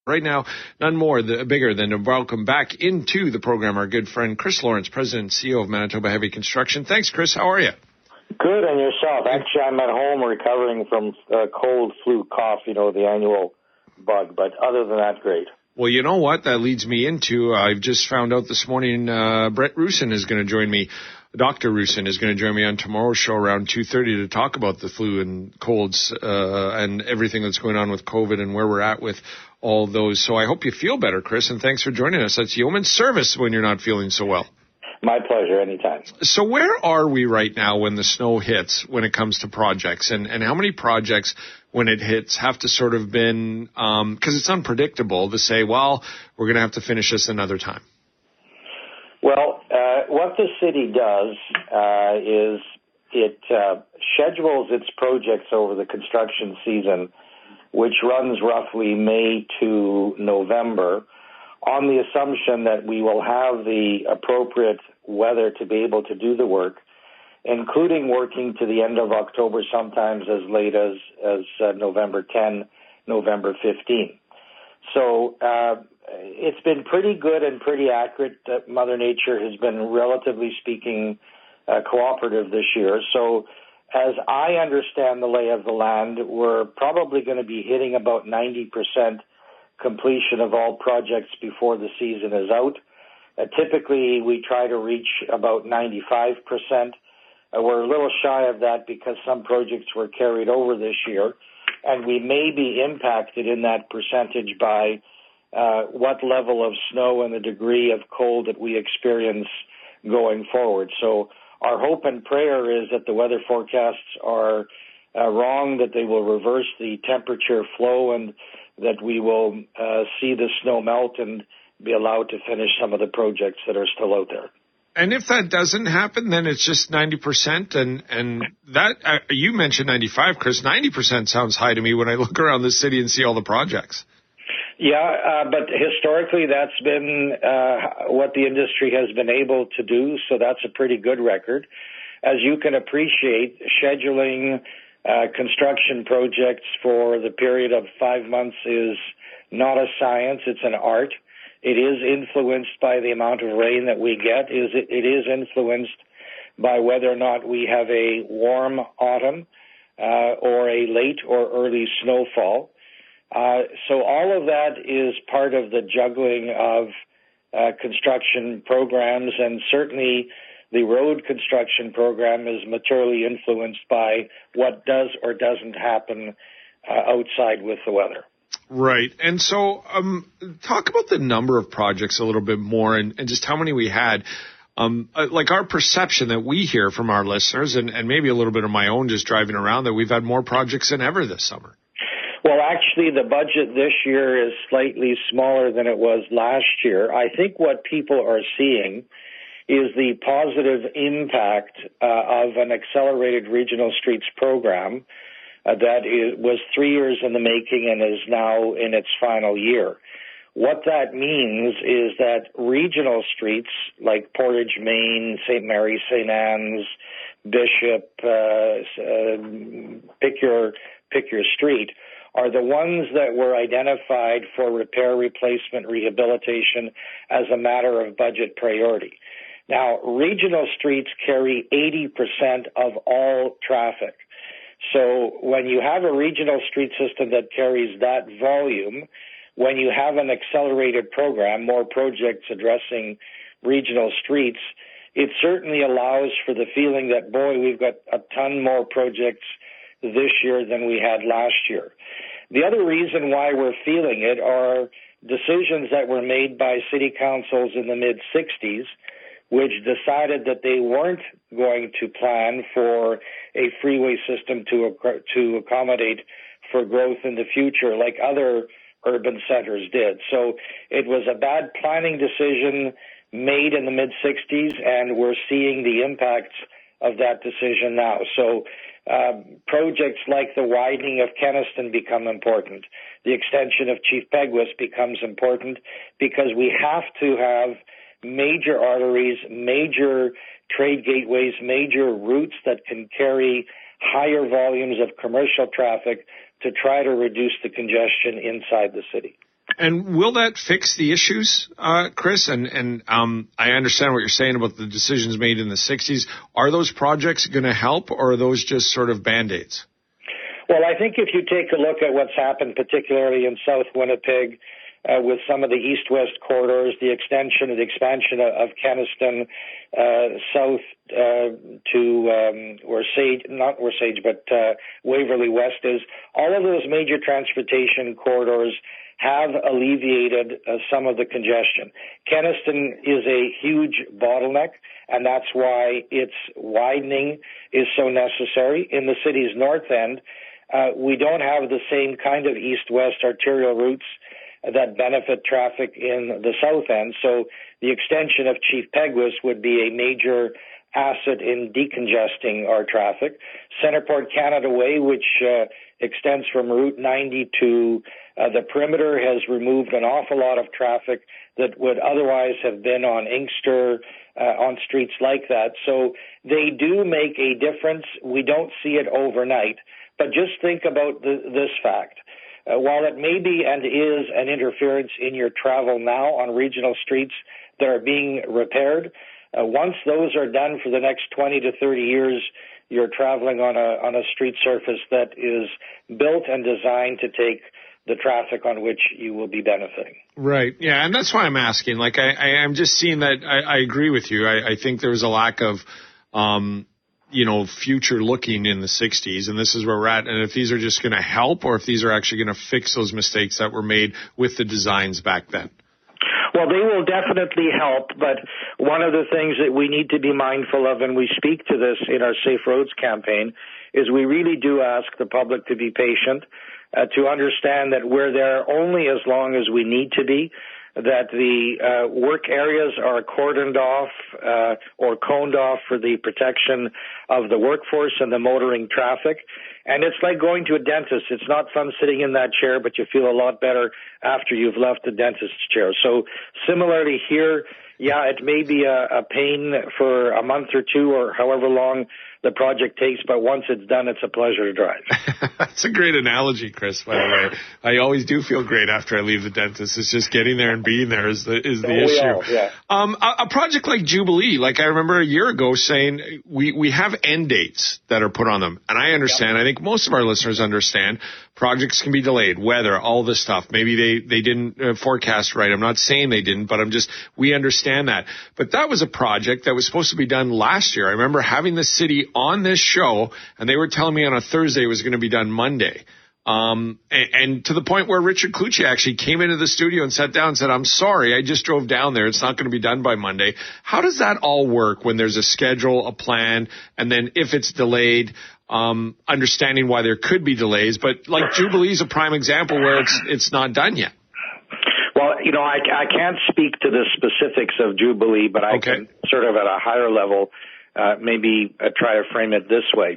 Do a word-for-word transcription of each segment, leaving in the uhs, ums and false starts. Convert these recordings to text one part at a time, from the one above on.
Right now, none more the, bigger than to welcome back into the program our good friend Chris Lawrence, President and C E O of Manitoba Heavy Construction. Thanks, Chris. How are you? Good, and yourself? Actually, I'm at home recovering from uh, cold, flu, cough, you know, the annual bug. But other than that, great. Well, you know what? That leads me into, uh, I've just found out this morning, uh, Brett Rusin is going to join me. Doctor Rusin is going to join me on tomorrow's show around two thirty to talk about the flu and colds uh, and everything that's going on with COVID and where we're at with all those. So I hope you feel better, Chris, and thanks for joining us. That's yeoman's service when you're not feeling so well. My pleasure, anytime. So where are we right now when the snow hits when it comes to projects? And, and how many projects, when it hits, have to sort of been, um, because it's unpredictable to say, well, we're going to have to finish this another time? Well, uh, what the city does uh, is it uh, schedules its projects over the construction season, which runs roughly May to November, on the assumption that we will have the appropriate weather to be able to do the work, including working to the end of October, sometimes as late as, as uh, November tenth, November fifteenth. So uh, it's been pretty good and pretty accurate. Uh, Mother Nature has been, relatively speaking, uh, cooperative this year. So as I understand the lay of the land, we're probably going to be hitting about ninety percent completion of all projects before the season is out. Uh, typically, we try to reach about ninety-five percent. Uh, we're a little shy of that because some projects were carried over this year, and we may be impacted in that percentage by uh, what level of snow and the degree of cold that we experience going forward. So our hope and prayer is that the weather forecasts are uh, wrong, that they will reverse the temperature flow, and that we will uh, see the snow melt and be allowed to finish some of the projects that are still out there. And if that doesn't happen, then it's just ninety percent. And, and that, uh, you mentioned ninety-five, Chris. ninety percent sounds high to me when I look around the city and see all the projects. Yeah, uh, but historically that's been uh, what the industry has been able to do, so that's a pretty good record. As you can appreciate, scheduling uh, construction projects for the period of five months is not a science, it's an art. It is influenced by the amount of rain that we get. It is influenced by whether or not we have a warm autumn uh, or a late or early snowfall. Uh, so all of that is part of the juggling of uh, construction programs, and certainly the road construction program is materially influenced by what does or doesn't happen uh, outside with the weather. Right. And so um, talk about the number of projects a little bit more and, and just how many we had. Um, like our perception that we hear from our listeners, and, and maybe a little bit of my own just driving around, that we've had more projects than ever this summer. Well, actually, the budget this year is slightly smaller than it was last year. I think what people are seeing is the positive impact uh, of an accelerated regional streets program uh, that is, was three years in the making and is now in its final year. What that means is that regional streets like Portage, Main, Saint Mary, Saint Anne's, Bishop, uh, uh, pick your pick your street, are the ones that were identified for repair, replacement, rehabilitation as a matter of budget priority. Now, regional streets carry eighty percent of all traffic. So when you have a regional street system that carries that volume, when you have an accelerated program, more projects addressing regional streets, it certainly allows for the feeling that, boy, we've got a ton more projects this year than we had last year. The other reason why we're feeling it are decisions that were made by city councils in the mid-sixties, which decided that they weren't going to plan for a freeway system to to accommodate for growth in the future like other urban centers did. So it was a bad planning decision made in the mid-sixties, and we're seeing the impacts of that decision now. So uh, projects like the widening of Kenaston become important. The extension of Chief Peguis becomes important because we have to have major arteries, major trade gateways, major routes that can carry higher volumes of commercial traffic to try to reduce the congestion inside the city. And will that fix the issues, uh, Chris? And, and um, I understand what you're saying about the decisions made in the sixties. Are those projects going to help, or are those just sort of Band-Aids? Well, I think if you take a look at what's happened, particularly in South Winnipeg, uh, with some of the east-west corridors, the extension and the expansion of, of Kenaston uh, south uh, to um, where Sage, not where Sage, but uh, Waverly West is, all of those major transportation corridors have alleviated uh, some of the congestion. Kenaston is a huge bottleneck, and that's why its widening is so necessary. In the city's north end, uh, we don't have the same kind of east-west arterial routes that benefit traffic in the south end. So the extension of Chief Peguis would be a major asset in decongesting our traffic. Centerport Canada Way, which uh, extends from Route ninety to uh, the perimeter, has removed an awful lot of traffic that would otherwise have been on Inkster, uh, on streets like that. So they do make a difference. We don't see it overnight. But just think about the, this fact. Uh, while it may be and is an interference in your travel now on regional streets that are being repaired, uh, once those are done for the next twenty to thirty years, you're traveling on a on a street surface that is built and designed to take the traffic on which you will be benefiting. Right. Yeah, and that's why I'm asking. Like, I, I, I'm just seeing that I, I agree with you. I, I think there's a lack of um you know, future looking in the sixties, and this is where we're at. And if these are just going to help, or if these are actually going to fix those mistakes that were made with the designs back then. Well, they will definitely help, but one of the things that we need to be mindful of, and we speak to this in our Safe Roads campaign, is we really do ask the public to be patient, uh, to understand that we're there only as long as we need to be, that the uh, work areas are cordoned off uh, or coned off for the protection of the workforce and the motoring traffic. And it's like going to a dentist. It's not fun sitting in that chair, but you feel a lot better after you've left the dentist's chair. So similarly here, yeah, it may be a, a pain for a month or two or however long the project takes, but once it's done, it's a pleasure to drive. That's a great analogy, Chris, by the way. I always do feel great after I leave the dentist. It's just getting there and being there is the is the oh, issue. All, yeah. Um, a, a project like Jubilee, like I remember a year ago saying we, we have end dates that are put on them. And I understand, yep. I think most of our listeners understand, projects can be delayed, weather, all this stuff. Maybe they, they didn't uh, forecast right. I'm not saying they didn't, but I'm just, we understand that. But that was a project that was supposed to be done last year. I remember having the city on this show, and they were telling me on a Thursday it was going to be done Monday. Um, and, and to the point where Richard Kluche actually came into the studio and sat down and said, I'm sorry, I just drove down there. It's not going to be done by Monday. How does that all work when there's a schedule, a plan, and then if it's delayed, um, understanding why there could be delays? But like Jubilee is a prime example where it's, it's not done yet. Well, you know, I, I can't speak to the specifics of Jubilee, but I okay. can sort of at a higher level uh, maybe uh, try to frame it this way.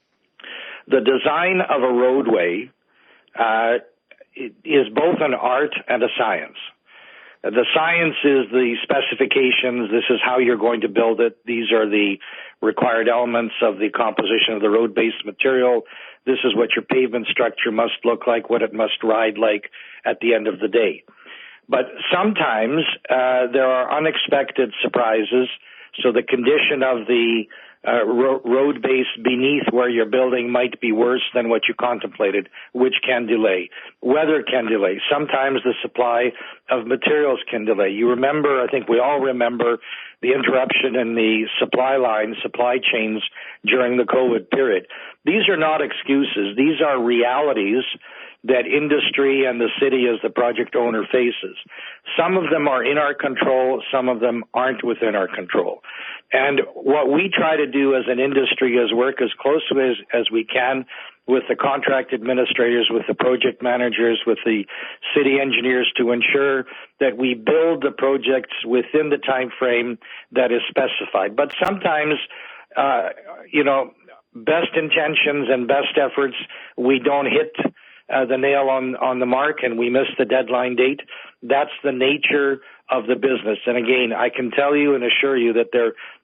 The design of a roadway uh, is both an art and a science. The science is the specifications. This is how you're going to build it. These are the required elements of the composition of the road-based material. This is what your pavement structure must look like, what it must ride like at the end of the day. But sometimes uh, there are unexpected surprises, so the condition of the uh, ro- road base beneath where you're building might be worse than what you contemplated, which can delay. Weather can delay. Sometimes the supply of materials can delay. You remember, I think we all remember, the interruption in the supply line, supply chains during the COVID period. These are not excuses. These are realities that industry and the city as the project owner faces. Some of them are in our control, some of them aren't within our control. And what we try to do as an industry is work as closely as, as we can with the contract administrators, with the project managers, with the city engineers to ensure that we build the projects within the time frame that is specified. But sometimes, uh, you know, best intentions and best efforts, we don't hit Uh, the nail on, on the mark and we miss the deadline date. That's the nature of the business. And again, I can tell you and assure you that there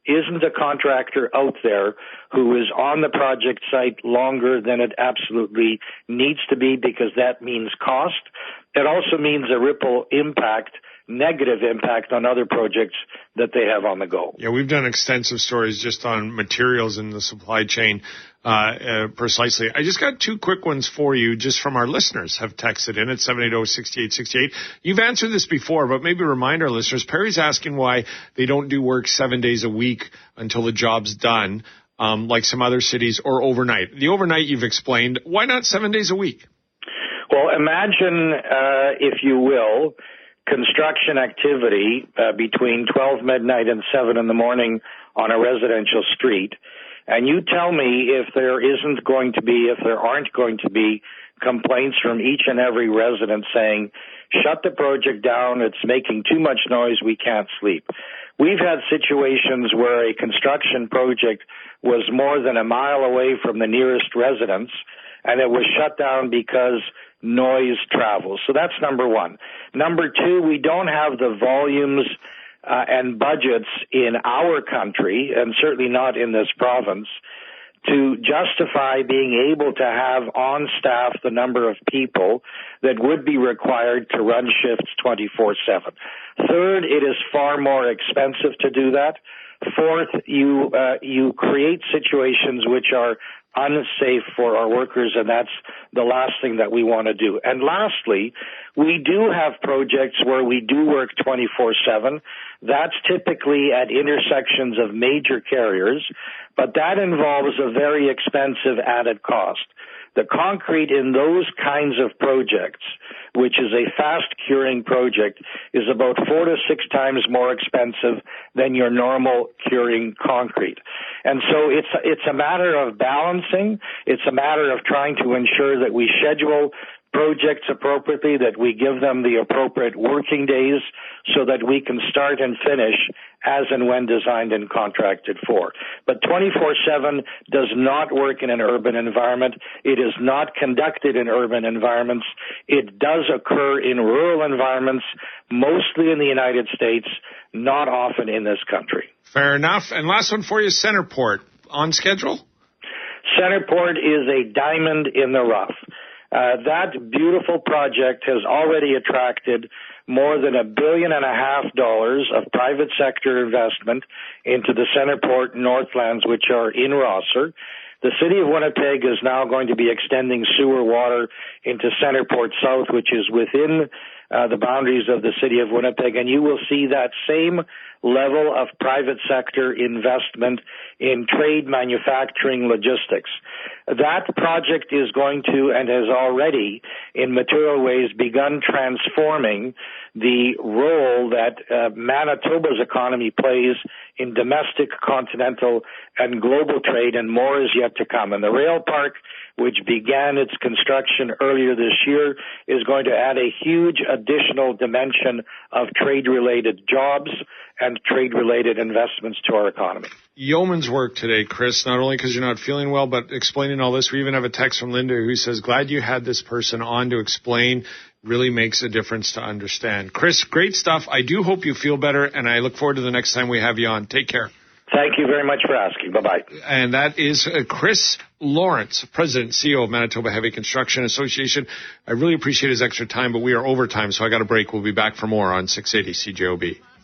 isn't a contractor out there who is on the project site longer than it absolutely needs to be, because that means cost. It also means a ripple impact, negative impact on other projects that they have on the go. Yeah, we've done extensive stories just on materials in the supply chain, uh, uh, precisely. I just got two quick ones for you just from our listeners have texted in at seven eight zero, six eight six eight. You've answered this before, but maybe remind our listeners. Perry's asking why they don't do work seven days a week until the job's done, um, like some other cities, or overnight. The overnight you've explained. Why not seven days a week? Well, imagine, uh, if you will, construction activity uh, between twelve midnight and seven in the morning on a residential street, and you tell me if there isn't going to be, if there aren't going to be complaints from each and every resident saying, shut the project down, it's making too much noise, we can't sleep. We've had situations where a construction project was more than a mile away from the nearest residence, and it was shut down because noise travels. So that's number one. Number two, we don't have the volumes uh, and budgets in our country, and certainly not in this province, to justify being able to have on staff the number of people that would be required to run shifts twenty-four seven. Third, it is far more expensive to do that. Fourth, you uh, you create situations which are unsafe for our workers, and that's the last thing that we want to do. And lastly, we do have projects where we do work twenty-four seven. That's typically at intersections of major carriers, but that involves a very expensive added cost. The concrete in those kinds of projects, which is a fast-curing project, is about four to six times more expensive than your normal curing concrete. And so it's it's a matter of balancing. It's a matter of trying to ensure that we schedule projects appropriately, that we give them the appropriate working days so that we can start and finish as and when designed and contracted for. But twenty-four seven does not work in an urban environment. It is not conducted in urban environments. It does occur in rural environments, mostly in the United States, not often in this country. Fair enough. And last one for you, Centerport. On schedule? Centerport is a diamond in the rough. Uh, that beautiful project has already attracted more than a billion and a half dollars of private sector investment into the Centerport Northlands, which are in Rosser. The city of Winnipeg is now going to be extending sewer water into Centerport South, which is within uh, the boundaries of the city of Winnipeg, and you will see that same level of private sector investment in trade, manufacturing, logistics. That project is going to, and has already, in material ways, begun transforming the role that uh, Manitoba's economy plays in domestic, continental, and global trade, and more is yet to come. And the rail park, which began its construction earlier this year, is going to add a huge additional dimension of trade-related jobs and trade-related investments to our economy. Yeoman's work today, Chris, not only because you're not feeling well, but explaining all this. We even have a text from Linda who says, glad you had this person on to explain. Really makes a difference to understand. Chris, great stuff. I do hope you feel better, and I look forward to the next time we have you on. Take care. Thank you very much for asking. Bye-bye. And that is uh, Chris Lawrence, President and C E O of Manitoba Heavy Construction Association. I really appreciate his extra time, but we are over time, so I got a break. We'll be back for more on six eighty C J O B.